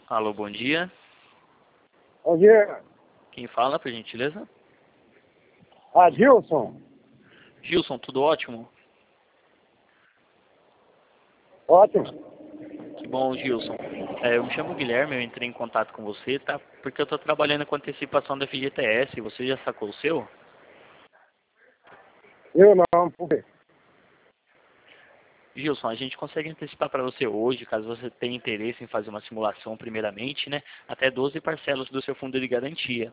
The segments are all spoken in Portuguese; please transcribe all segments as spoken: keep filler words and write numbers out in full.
Alô, bom dia. Bom dia. Quem fala, por gentileza? Adilson. Gilson, tudo ótimo? Ótimo. Que bom, Gilson. É, eu me chamo Guilherme, eu entrei em contato com você, tá? Porque eu estou trabalhando com antecipação da F G T S. Você já sacou o seu? Eu não, por quê? Gilson, a gente consegue antecipar para você hoje, caso você tenha interesse em fazer uma simulação primeiramente, né? Até doze parcelas do seu fundo de garantia.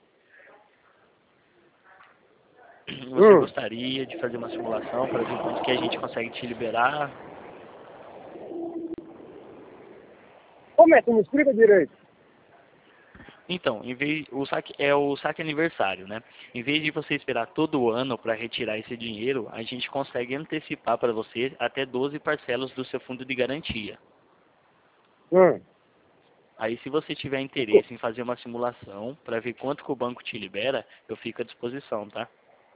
Você Hum. gostaria de fazer uma simulação para ver quanto que a gente consegue te liberar? Como é? Tu me explica direito. Então, em vez, o saque é o saque aniversário, né? Em vez de você esperar todo ano para retirar esse dinheiro, a gente consegue antecipar para você até doze parcelas do seu fundo de garantia. Hum. Aí, se você tiver E, co- interesse em fazer uma simulação para ver quanto que o banco te libera, eu fico à disposição, tá?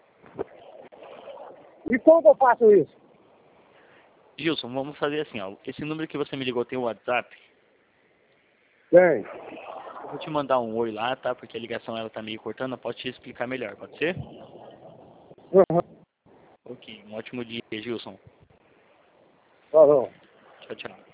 e como que eu faço isso? Gilson, vamos fazer assim, ó. Esse número que você me ligou tem o WhatsApp. Bem. Eu vou te mandar um oi lá, tá? Porque a ligação ela tá meio cortando, eu posso te explicar melhor, pode ser? Uhum. Ok, um ótimo dia, Gilson. Falou. Tchau, tchau.